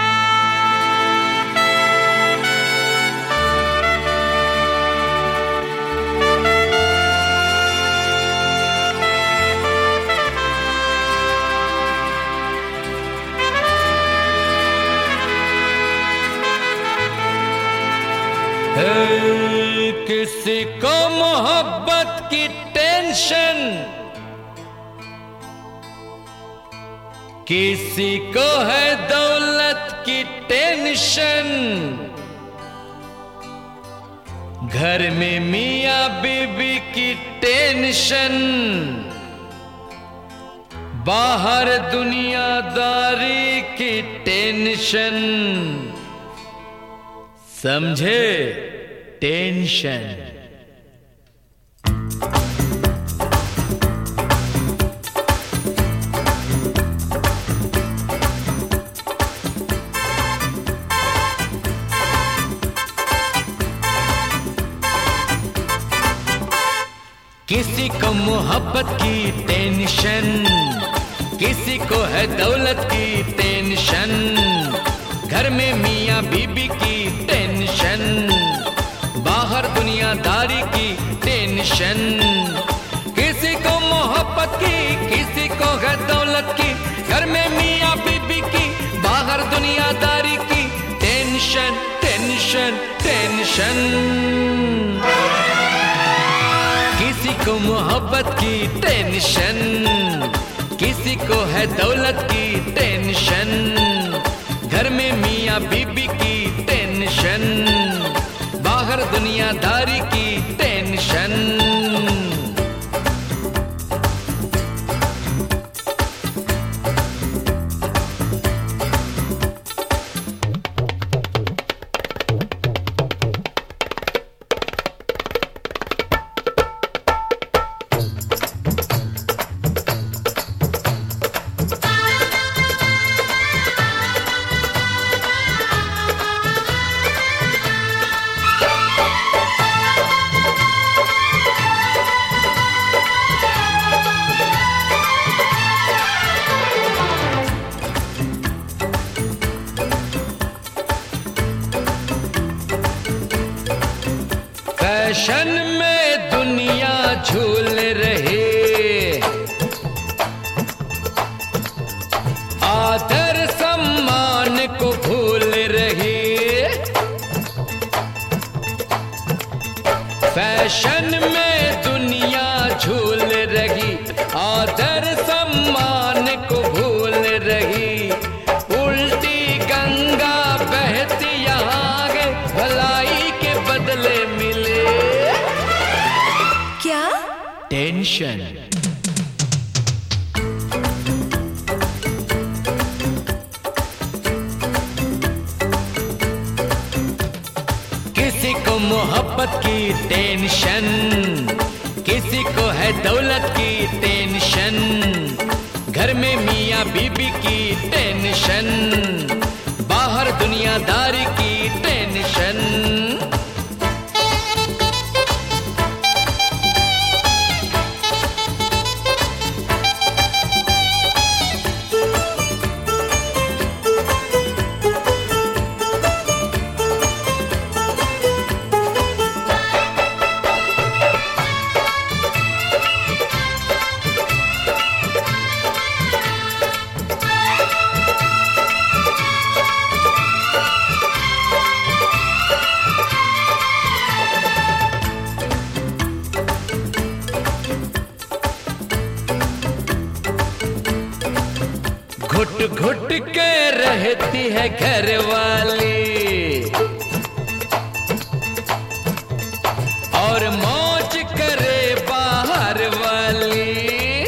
किसी को मोहब्बत की टेंशन, किसी को है दौलत की टेंशन। घर में मियां बीबी की टेंशन, बाहर दुनियादारी की टेंशन। समझे? टेंशन। किसी को मोहब्बत की टेंशन, किसी को है दौलत की टेंशन। घर में मियां बीबी की टेंशन, बाहर दुनियादारी की टेंशन। किसी को मोहब्बत की, किसी को है दौलत की। घर में मियां बीबी की, बाहर दुनियादारी की टेंशन, टेंशन, टेंशन। किसी को मोहब्बत की टेंशन, किसी को है दौलत की टेंशन। घर में मियां बीबी की टेंशन, बाहर दुनियादारी की टेंशन। फैशन में दुनिया झूल रही, आदर सम्मान को भूल रही। फैशन में दुनिया झूल रही, आदर सम्मान को भूल रही। उल्टी गंगा बहती यहाँ है, भलाई के बदले मिले क्या? टेंशन। किसी को मोहब्बत की टेंशन, किसी को है दौलत की टेंशन। घर में मियां बीबी की टेंशन, बाहर दुनियादारी की टेंशन। घुट घुट के रहती है घर वाली, और मौज करे बाहर वाली।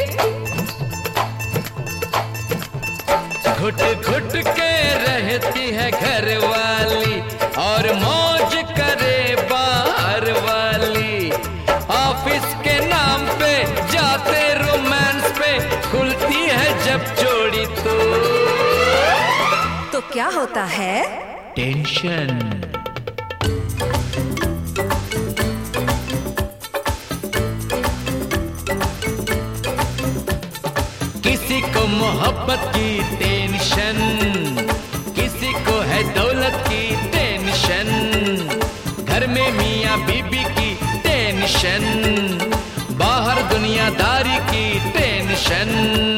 घुट घुट के रहती है घर वाली, और मौज करे बाहर वाली। ऑफिस के नाम पे जाते रोमांस पे, खुलती है जब जोड़ी तो क्या होता है? टेंशन। किसी को मोहब्बत की टेंशन, किसी को टेंशन, बाहर दुनियादारी की टेंशन।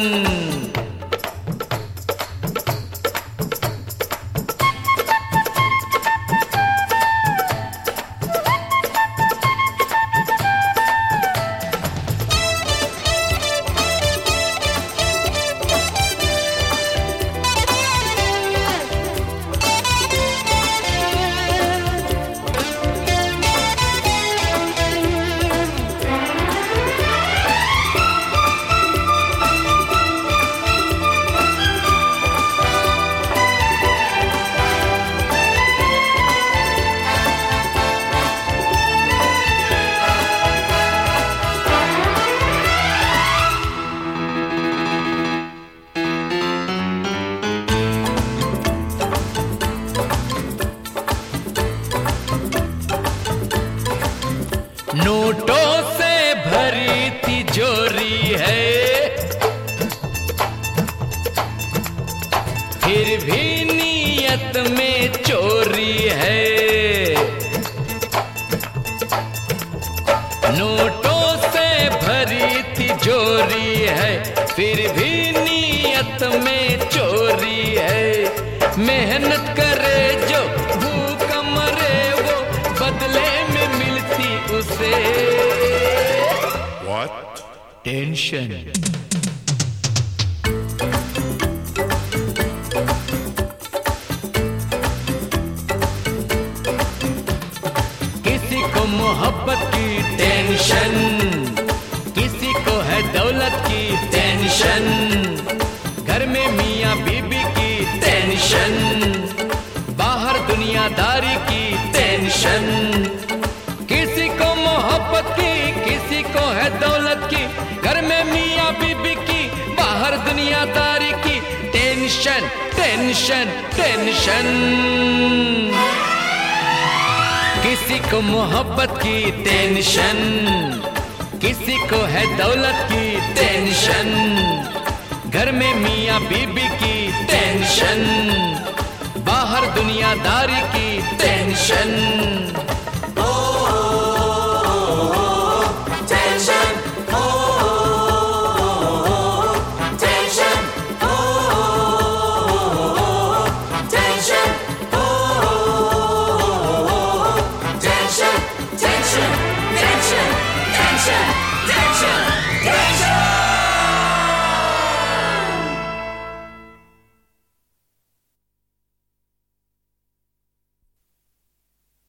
नोटों से भरी तिजोरी है, फिर भी नीयत में चोरी है। नोटों से भरी तिजोरी है, फिर भी नीयत में चोरी है। मेहनत करे जो भूख मरे वो बदले में मिलती उसे What? टेंशन। किसी को मोहब्बत की टेंशन, किसी को है दौलत की टेंशन, घर में मियाँ बीबी की टेंशन, बाहर दुनियादारी की टेंशन। किसी को मोहब्बत की, किसी को है दौलत की, घर में मियाँ बीबी की, बाहर दुनियादारी की टेंशन टेंशन टेंशन। किसी को मोहब्बत की टेंशन, किसी को है दौलत की टेंशन, घर में मियाँ बीबी की टेंशन, बाहर दुनियादारी की टेंशन।